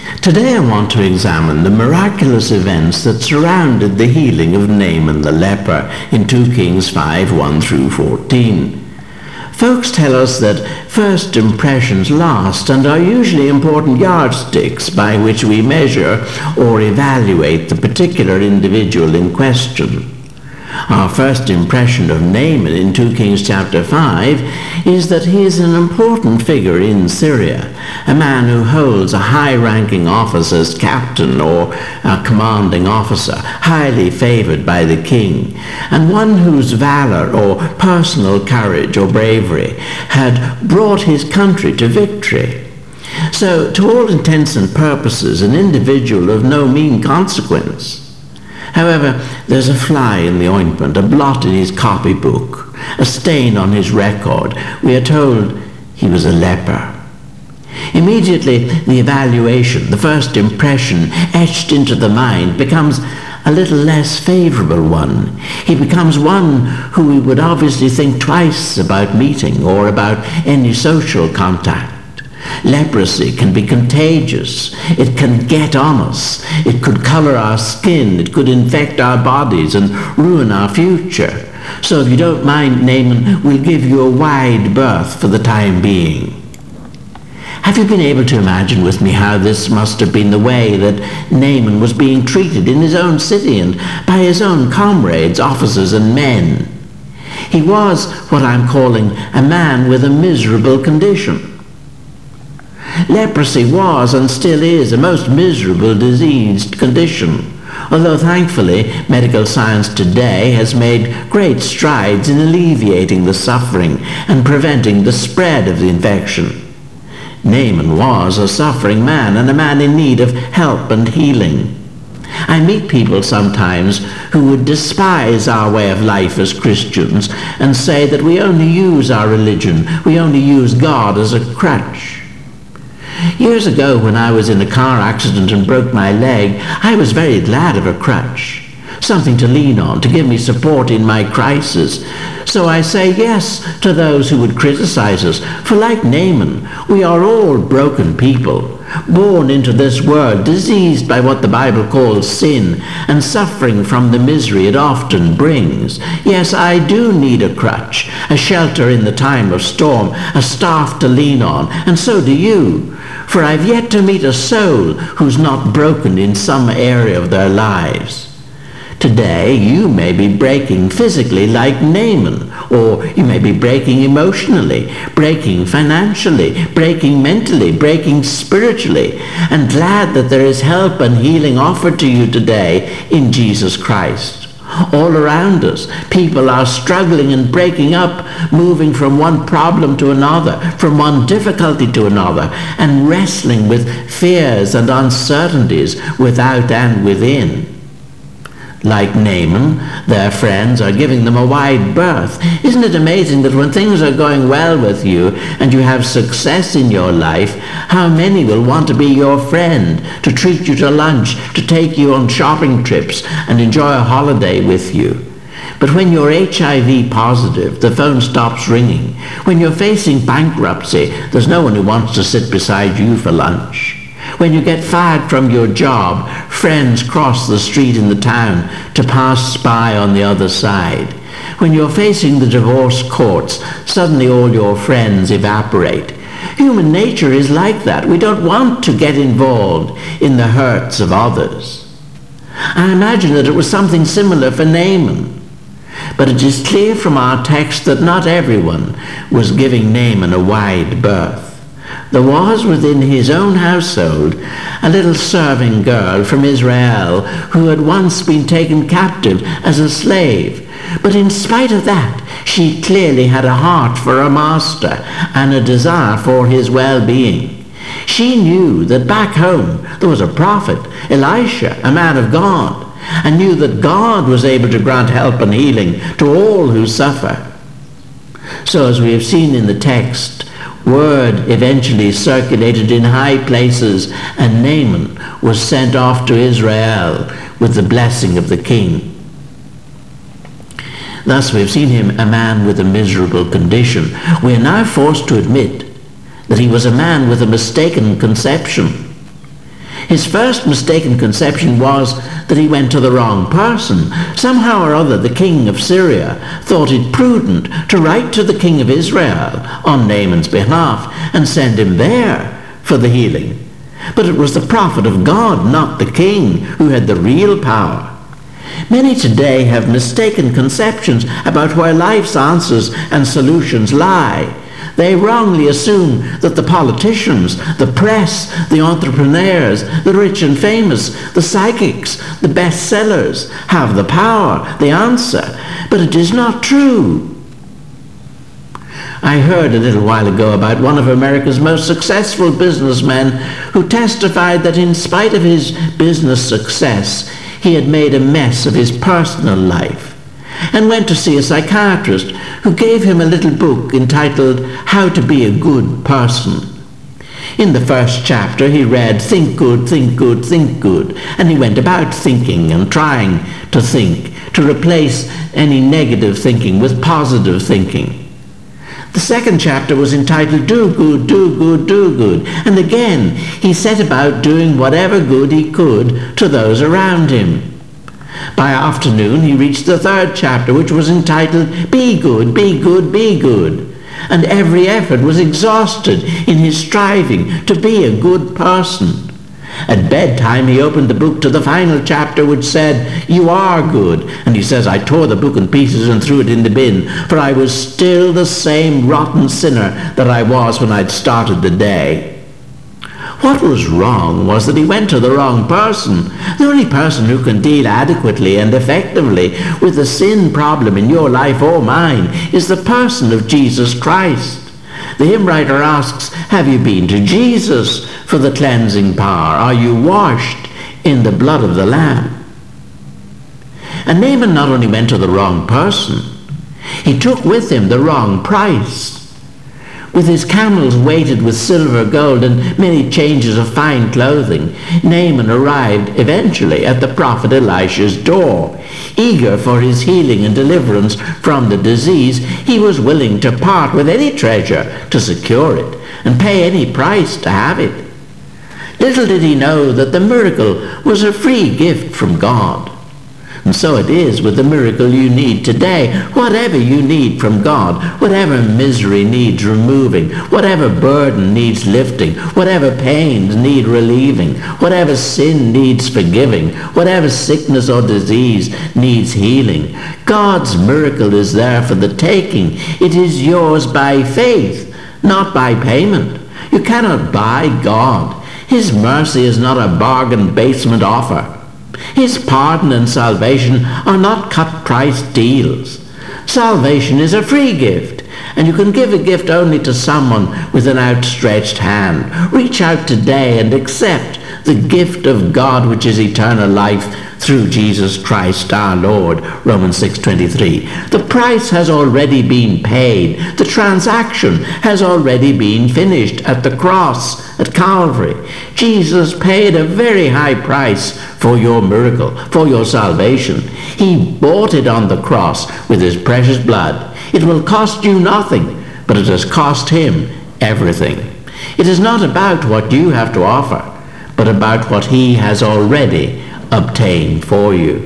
Today I want to examine the miraculous events that surrounded the healing of Naaman the leper in 2 Kings 5:1 through 14. Folks tell us that first impressions last and are usually important yardsticks by which we measure or evaluate the particular individual in question. Our first impression of Naaman in 2 Kings chapter 5 is that he is an important figure in Syria, a man who holds a high-ranking office as captain or a commanding officer, highly favored by the king, and one whose valor or personal courage or bravery had brought his country to victory. So, to all intents and purposes, an individual of no mean consequence. However, there's a fly in the ointment, a blot in his copybook, a stain on his record. We are told he was a leper. Immediately, the evaluation, the first impression etched into the mind becomes a little less favorable one. He becomes one who we would obviously think twice about meeting or about any social contact. Leprosy can be contagious. It can get on us. It could color our skin. It could infect our bodies and ruin our future. So if you don't mind, Naaman, we'll give you a wide berth for the time being. Have you been able to imagine with me how this must have been the way that Naaman was being treated in his own city and by his own comrades, officers and men? He was what I'm calling a man with a miserable condition. Leprosy was and still is a most miserable diseased condition, although thankfully medical science today has made great strides in alleviating the suffering and preventing the spread of the infection. Naaman was a suffering man and a man in need of help and healing. I meet people sometimes who would despise our way of life as Christians and say that we only use our religion, we only use God as a crutch. Years ago, when I was in a car accident and broke my leg, I was very glad of a crutch, something to lean on, to give me support in my crisis. So I say yes to those who would criticize us, for like Naaman, we are all broken people, born into this world, diseased by what the Bible calls sin, and suffering from the misery it often brings. Yes, I do need a crutch, a shelter in the time of storm, a staff to lean on, and so do you. For I've yet to meet a soul who's not broken in some area of their lives. Today, you may be breaking physically like Naaman, or you may be breaking emotionally, breaking financially, breaking mentally, breaking spiritually, and glad that there is help and healing offered to you today in Jesus Christ. All around us, people are struggling and breaking up, moving from one problem to another, from one difficulty to another, and wrestling with fears and uncertainties without and within. Like Naaman, their friends are giving them a wide berth. Isn't it amazing that when things are going well with you and you have success in your life, how many will want to be your friend, to treat you to lunch, to take you on shopping trips and enjoy a holiday with you? But when you're HIV positive, the phone stops ringing. When you're facing bankruptcy, there's no one who wants to sit beside you for lunch. When you get fired from your job, friends cross the street in the town to pass by on the other side. When you're facing the divorce courts, suddenly all your friends evaporate. Human nature is like that. We don't want to get involved in the hurts of others. I imagine that it was something similar for Naaman. But it is clear from our text that not everyone was giving Naaman a wide berth. There was within his own household a little serving girl from Israel who had once been taken captive as a slave. But in spite of that, she clearly had a heart for her master and a desire for his well-being. She knew that back home there was a prophet, Elisha, a man of God, and knew that God was able to grant help and healing to all who suffer. So as we have seen in the text, word eventually circulated in high places, and Naaman was sent off to Israel with the blessing of the king. Thus we've seen him a man with a miserable condition. We are now forced to admit that he was a man with a mistaken conception. His first mistaken conception was that he went to the wrong person. Somehow or other, the king of Syria thought it prudent to write to the king of Israel on Naaman's behalf and send him there for the healing. But it was the prophet of God, not the king, who had the real power. Many today have mistaken conceptions about where life's answers and solutions lie. They wrongly assume that the politicians, the press, the entrepreneurs, the rich and famous, the psychics, the bestsellers have the power, the answer. But it is not true. I heard a little while ago about one of America's most successful businessmen who testified that in spite of his business success, he had made a mess of his personal life, and went to see a psychiatrist who gave him a little book entitled How to Be a Good Person. In the first chapter he read, "Think good, think good, think good," and he went about thinking and trying to think, to replace any negative thinking with positive thinking. The second chapter was entitled Do Good, Do Good, Do Good, and again he set about doing whatever good he could to those around him. By afternoon he reached the third chapter, which was entitled Be Good, Be Good, Be Good, and every effort was exhausted in his striving to be a good person. At bedtime he opened the book to the final chapter, which said, "You are good," and he says, "I tore the book in pieces and threw it in the bin, for I was still the same rotten sinner that I was when I'd started the day." What was wrong was that he went to the wrong person. The only person who can deal adequately and effectively with the sin problem in your life or mine is the person of Jesus Christ. The hymn writer asks, have you been to Jesus for the cleansing power? Are you washed in the blood of the Lamb? And Naaman not only went to the wrong person, he took with him the wrong price. With his camels weighted with silver, gold, and many changes of fine clothing, Naaman arrived eventually at the prophet Elisha's door. Eager for his healing and deliverance from the disease, he was willing to part with any treasure to secure it and pay any price to have it. Little did he know that the miracle was a free gift from God. And so it is with the miracle you need today. Whatever you need from God, whatever misery needs removing, whatever burden needs lifting, whatever pains need relieving, whatever sin needs forgiving, whatever sickness or disease needs healing, God's miracle is there for the taking. It is yours by faith, not by payment. You cannot buy God. His mercy is not a bargain basement offer. His pardon and salvation are not cut-price deals. Salvation is a free gift, and you can give a gift only to someone with an outstretched hand. Reach out today and accept the gift of God, which is eternal life through Jesus Christ our Lord, Romans 6:23. The price has already been paid. The transaction has already been finished at the cross at Calvary. Jesus paid a very high price for your miracle, for your salvation. He bought it on the cross with his precious blood. It will cost you nothing, but it has cost him everything. It is not about what you have to offer, but about what he has already obtained for you.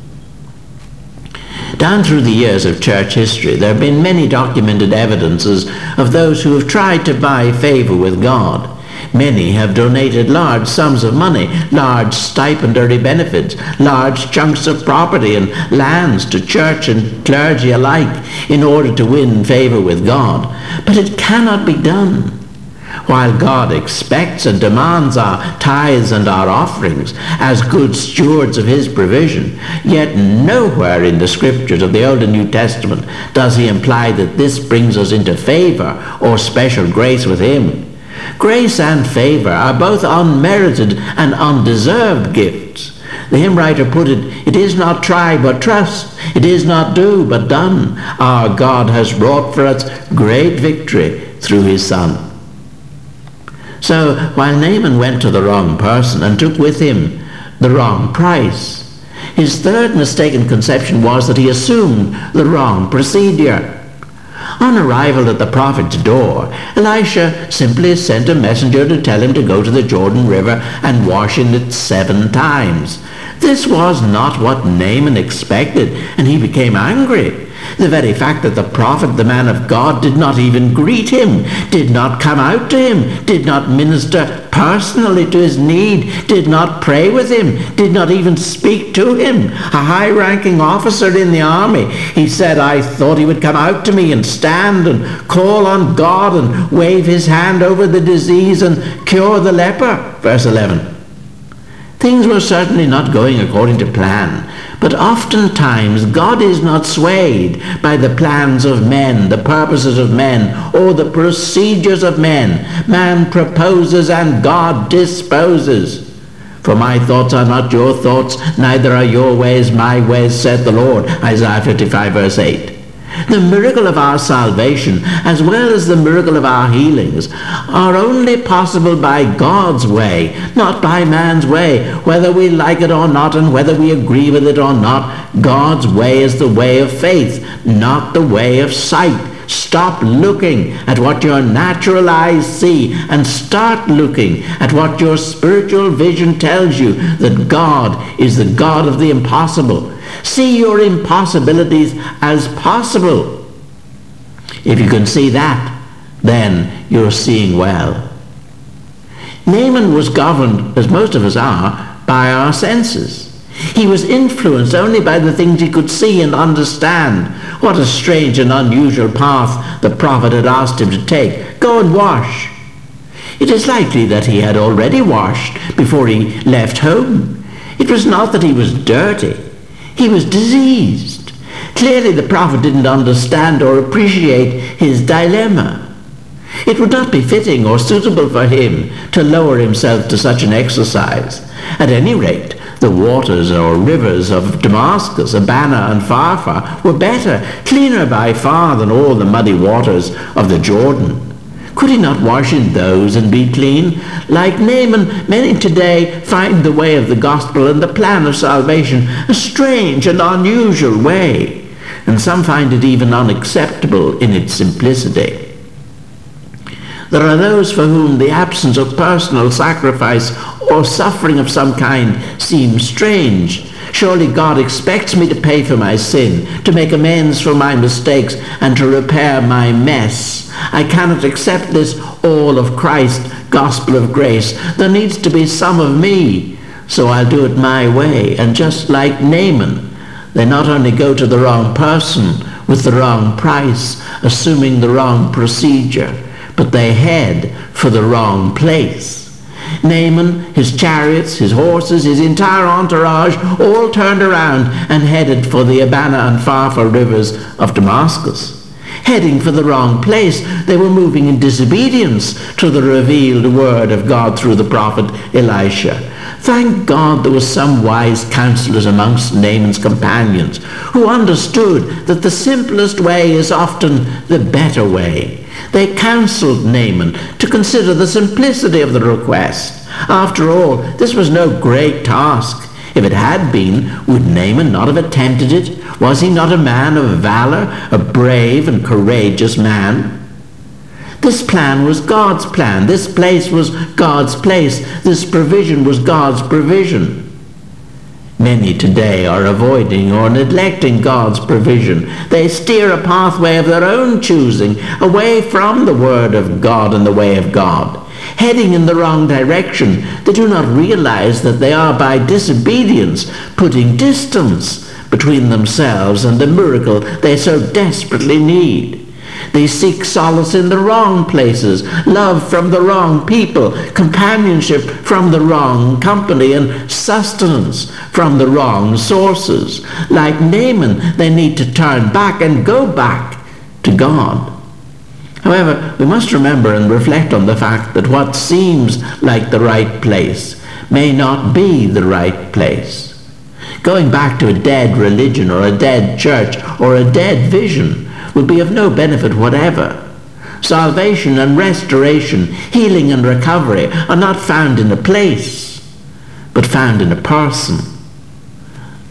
Down through the years of church history, there have been many documented evidences of those who have tried to buy favor with God. Many have donated large sums of money, large stipendiary benefits, large chunks of property and lands to church and clergy alike in order to win favor with God. But it cannot be done. While God expects and demands our tithes and our offerings as good stewards of his provision, yet nowhere in the scriptures of the Old and New Testament does he imply that this brings us into favor or special grace with him. Grace and favor are both unmerited and undeserved gifts. The hymn writer put it, "It is not try but trust, it is not do but done. Our God has wrought for us great victory through his Son." So while Naaman went to the wrong person and took with him the wrong price, his third mistaken conception was that he assumed the wrong procedure. On arrival at the prophet's door, Elisha simply sent a messenger to tell him to go to the Jordan River and wash in it 7 times. This was not what Naaman expected, and he became angry. The very fact that the prophet, the man of God, did not even greet him, did not come out to him, did not minister personally to his need, did not pray with him, did not even speak to him, a high-ranking officer in the army. He said, I thought he would come out to me and stand and call on God and wave his hand over the disease and cure the leper. Verse 11. Things were certainly not going according to plan, but oftentimes God is not swayed by the plans of men, the purposes of men, or the procedures of men. Man proposes and God disposes. For my thoughts are not your thoughts, neither are your ways my ways, said the Lord. Isaiah 55 verse 8. The miracle of our salvation, as well as the miracle of our healings, are only possible by God's way, not by man's way, whether we like it or not and whether we agree with it or not. God's way is the way of faith, not the way of sight. Stop looking at what your natural eyes see and start looking at what your spiritual vision tells you, that God is the God of the impossible. See your impossibilities as possible. If you can see that, then you're seeing well. Naaman was governed, as most of us are, by our senses. He was influenced only by the things he could see and understand. What a strange and unusual path the prophet had asked him to take. Go and wash. It is likely that he had already washed before he left home. It was not that he was dirty. He was diseased. Clearly the prophet didn't understand or appreciate his dilemma. It would not be fitting or suitable for him to lower himself to such an exercise. At any rate, the waters or rivers of Damascus, Abana and Pharpar, were better, cleaner by far than all the muddy waters of the Jordan. Could he not wash in those and be clean? Like Naaman, many today find the way of the gospel and the plan of salvation a strange and unusual way, and some find it even unacceptable in its simplicity. There are those for whom the absence of personal sacrifice or suffering of some kind seems strange. Surely God expects me to pay for my sin, to make amends for my mistakes, and to repair my mess. I cannot accept this all of Christ, gospel of grace. There needs to be some of me, so I'll do it my way. And just like Naaman, they not only go to the wrong person with the wrong price, assuming the wrong procedure, but they head for the wrong place. Naaman, his chariots, his horses, his entire entourage all turned around and headed for the Abana and Pharpar rivers of Damascus. Heading for the wrong place, they were moving in disobedience to the revealed word of God through the prophet Elisha. Thank God there were some wise counselors amongst Naaman's companions who understood that the simplest way is often the better way. They counseled Naaman to consider the simplicity of the request. After all, this was no great task. If it had been, would Naaman not have attempted it? Was he not a man of valor, a brave and courageous man? This plan was God's plan. This place was God's place. This provision was God's provision. Many today are avoiding or neglecting God's provision. They steer a pathway of their own choosing, away from the word of God and the way of God. Heading in the wrong direction, they do not realize that they are by disobedience putting distance between themselves and the miracle they so desperately need. They seek solace in the wrong places, love from the wrong people, companionship from the wrong company, and sustenance from the wrong sources. Like Naaman, they need to turn back and go back to God. However, we must remember and reflect on the fact that what seems like the right place may not be the right place. Going back to a dead religion or a dead church or a dead vision would be of no benefit whatever. Salvation and restoration, healing and recovery are not found in a place, but found in a person.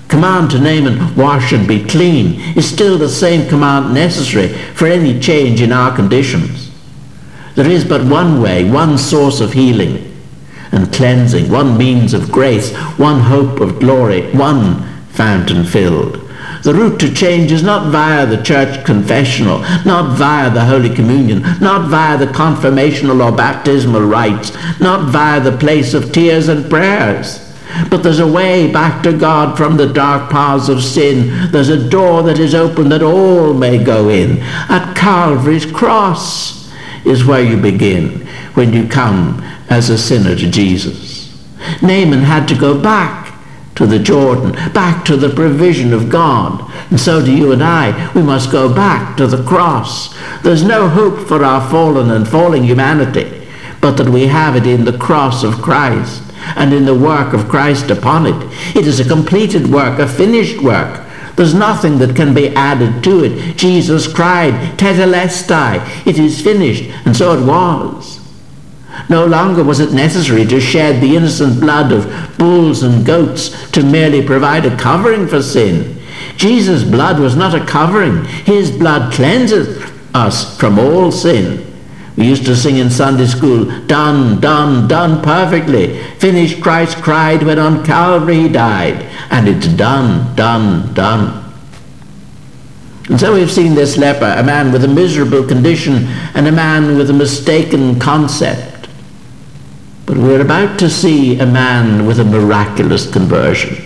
Command to Naaman, wash and be clean, is still the same command necessary for any change in our conditions. There is but one way, one source of healing and cleansing, one means of grace, one hope of glory, one fountain filled. The route to change is not via the church confessional, not via the Holy Communion, not via the confirmational or baptismal rites, not via the place of tears and prayers. But there's a way back to God from the dark paths of sin. There's a door that is open that all may go in. At Calvary's cross is where you begin when you come as a sinner to Jesus. Naaman had to go back to the Jordan, back to the provision of God. And so do you and I. We must go back to the cross. There's no hope for our fallen and falling humanity, but that we have it in the cross of Christ and in the work of Christ upon it. It is a completed work, a finished work. There's nothing that can be added to it. Jesus cried, Tetelestai, it is finished, and so it was. No longer was it necessary to shed the innocent blood of bulls and goats to merely provide a covering for sin. Jesus' blood was not a covering. His blood cleanses us from all sin. We used to sing in Sunday school, done, done, done perfectly. Finished, Christ cried when on Calvary he died. And it's done, done, done. And so we've seen this leper, a man with a miserable condition and a man with a mistaken concept. But we're about to see a man with a miraculous conversion.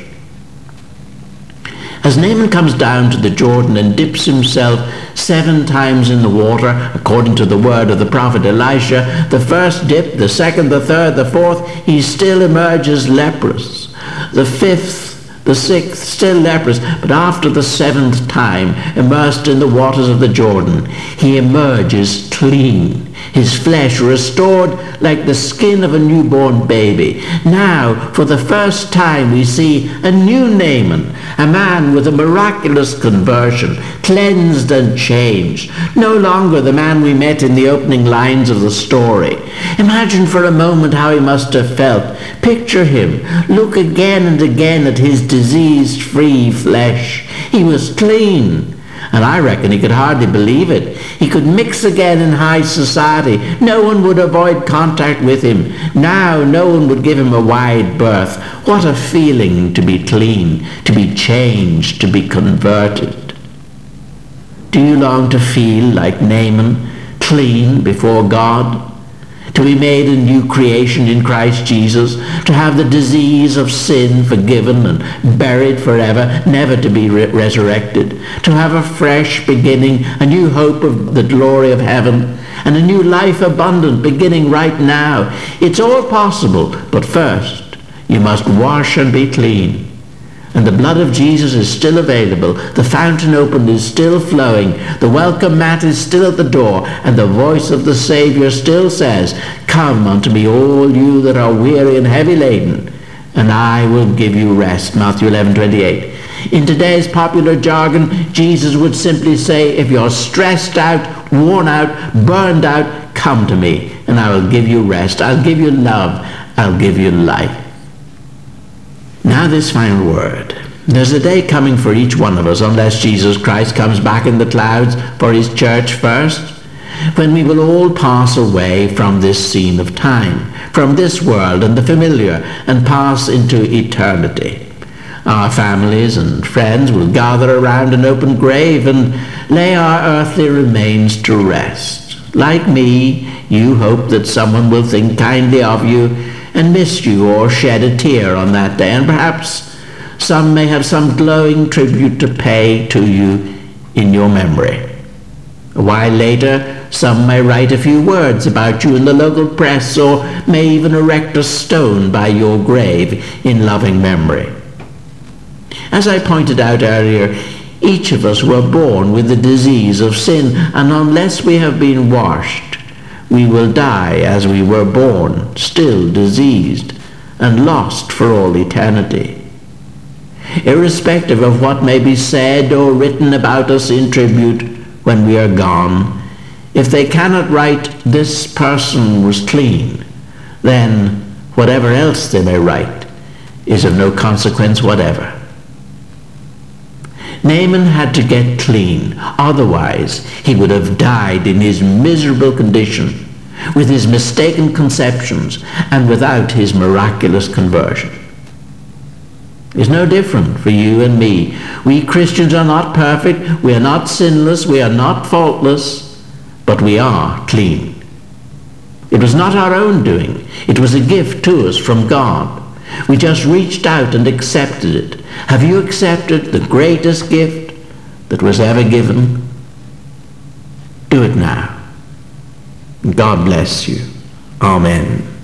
As Naaman comes down to the Jordan and dips himself 7 times in the water, according to the word of the prophet Elisha, the first dip, the second, the third, the fourth, he still emerges leprous. The 5th, the 6th, still leprous, but after the 7th time, immersed in the waters of the Jordan, he emerges clean, his flesh restored like the skin of a newborn baby. Now, for the first time, we see a new Naaman, a man with a miraculous conversion, cleansed and changed. No longer the man we met in the opening lines of the story. Imagine for a moment how he must have felt. Picture him. Look again and again at his disease-free flesh. He was clean. And I reckon he could hardly believe it. He could mix again in high society. No one would avoid contact with him. Now no one would give him a wide berth. What a feeling to be clean, to be changed, to be converted. Do you long to feel like Naaman, clean before God? To be made a new creation in Christ Jesus, to have the disease of sin forgiven and buried forever, never to be resurrected, to have a fresh beginning, a new hope of the glory of heaven, and a new life abundant beginning right now. It's all possible, but first you must wash and be clean. And the blood of Jesus is still available. The fountain open is still flowing. The welcome mat is still at the door. And the voice of the Savior still says, come unto me, all you that are weary and heavy laden, and I will give you rest. Matthew 11:28. In today's popular jargon, Jesus would simply say, if you're stressed out, worn out, burned out, come to me, and I will give you rest. I'll give you love. I'll give you life. Now this final word. There's a day coming for each one of us, unless Jesus Christ comes back in the clouds for his church first, when we will all pass away from this scene of time, from this world and the familiar, and pass into eternity. Our families and friends will gather around an open grave and lay our earthly remains to rest. Like me, you hope that someone will think kindly of you and miss you or shed a tear on that day, and perhaps some may have some glowing tribute to pay to you in your memory. A while later, some may write a few words about you in the local press, or may even erect a stone by your grave in loving memory. As I pointed out earlier, each of us were born with the disease of sin, and unless we have been washed, we will die as we were born, still diseased and lost for all eternity. Irrespective of what may be said or written about us in tribute when we are gone, if they cannot write, this person was clean, then whatever else they may write is of no consequence whatever. Naaman had to get clean. Otherwise, he would have died in his miserable condition, with his mistaken conceptions, and without his miraculous conversion. It's no different for you and me. We Christians are not perfect, we are not sinless, we are not faultless, but we are clean. It was not our own doing. It was a gift to us from God. We just reached out and accepted it. Have you accepted the greatest gift that was ever given? Do it now. God bless you. Amen.